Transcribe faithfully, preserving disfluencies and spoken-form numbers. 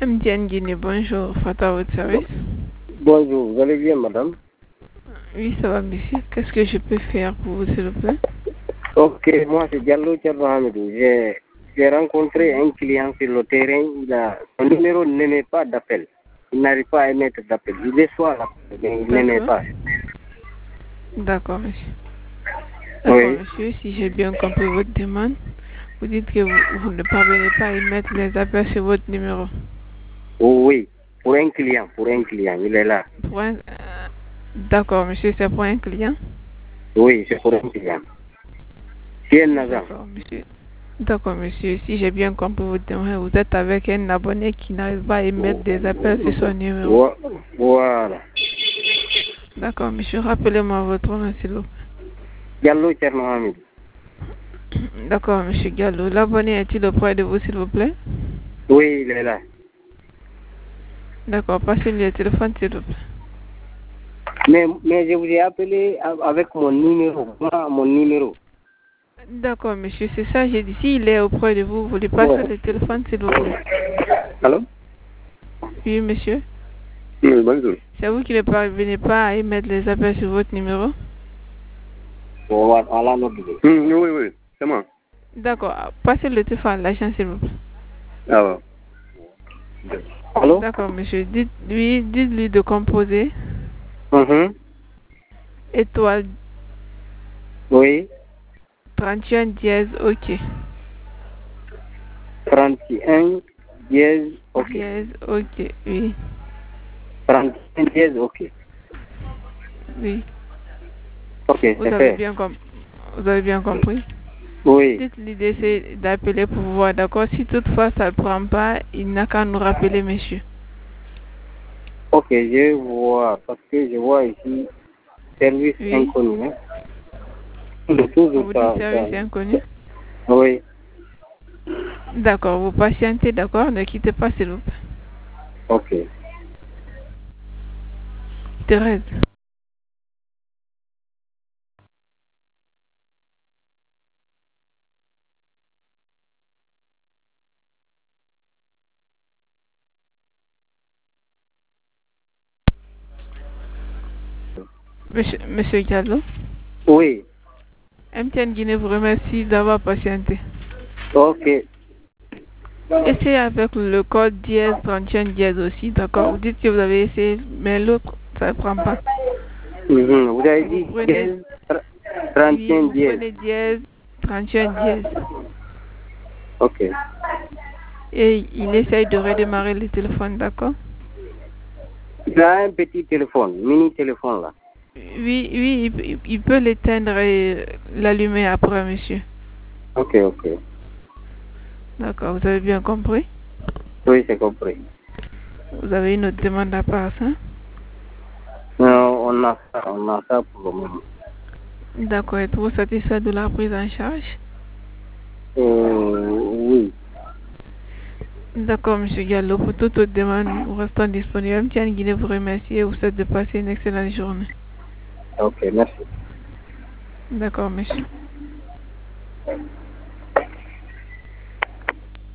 M D N Guinée, bonjour, Fata à votre service. Bonjour, vous allez bien, madame? Oui, ça va, monsieur. Qu'est-ce que je peux faire pour vous, s'il vous plaît? Ok, moi c'est Diallo Thierno Hamidou. J'ai j'ai rencontré un client sur le terrain. Il a, son numéro n'émet pas d'appel. Il n'arrive pas à émettre d'appel. Il reçoit l'appel, mais il n'émet pas. D'accord, monsieur. D'accord, Oui. monsieur, si j'ai bien compris votre demande, vous dites que vous, vous ne parvenez pas à émettre les appels sur votre numéro. Oh, oui, pour un client, pour un client, il est là. Pour un... euh, D'accord, monsieur, c'est pour un client? Oui, c'est pour un client. C'est un agent. D'accord, monsieur. D'accord, monsieur. Si j'ai bien compris votre demande, vous êtes avec un abonné qui n'arrive pas à émettre des appels sur son numéro. Voilà. D'accord, monsieur. Rappelez-moi votre nom, s'il vous plaît. Diallo Thierno Hamidou. D'accord, monsieur Gallo. L'abonné est-il auprès de vous, s'il vous plaît? Oui, il est là. D'accord, passez-lui le téléphone, s'il vous plaît. Mais, mais je vous ai appelé avec mon numéro. Moi, mon numéro. D'accord, monsieur, c'est ça, j'ai dit. S'il est auprès de vous, vous lui passez Ouais. le téléphone, s'il vous plaît. Allô? Oui, monsieur. Oui, bonjour. C'est vous qui ne parvenez pas à émettre les appels sur votre numéro? Voilà notre idée. Mmh, oui, oui, c'est moi. D'accord, passez le téléphone à l'agent, s'il vous plaît. Ah ouais. Allô? D'accord, monsieur. Dites-lui dites-lui de composer Mhm. étoile Oui. trente et un dièse, ok. trente et un dièse, ok. Dièse, ok, oui. trente et un dièse, ok. Oui. Ok, Vous c'est avez fait. bien, com vous avez bien compris? Oui. Dites-lui d'essayer d'appeler pour voir, d'accord? Si toutefois ça ne prend pas, il n'a qu'à nous rappeler, monsieur. Ok, je vois, parce que je vois ici service Oui. inconnu. Hein. Le toujours Vous dites ça, ça. service inconnu? Oui. D'accord, vous patientez, d'accord? Ne quittez pas, s'il vous plaît. Ok. Thérèse. Monsieur, monsieur Diallo, Oui. M T N Guinée vous remercie d'avoir patienté. Ok. Essayez avec le code dièse trente et un dièse aussi, d'accord? Vous dites que vous avez essayé, mais l'autre, ça ne prend pas. Mhm. Vous avez Vous dit prenez, dièse, trente et oui, un vous dièse. prenez dièse trente et un dièse. Ok. Et il essaye de redémarrer le téléphone, d'accord? Il a un petit téléphone, mini téléphone là. Oui, oui, il, il peut l'éteindre et l'allumer après, monsieur. Ok, ok. D'accord, vous avez bien compris? Oui, c'est compris. Vous avez une autre demande à part ça? Non, on a ça, on a ça pour le moment. D'accord, êtes-vous satisfait de la prise en charge? Euh, oui. D'accord, monsieur Gallo. Pour toute autre demande, nous restons disponibles. M T N Guinée vous remercie et vous souhaite de passer une excellente journée. Ok, merci. D'accord, monsieur.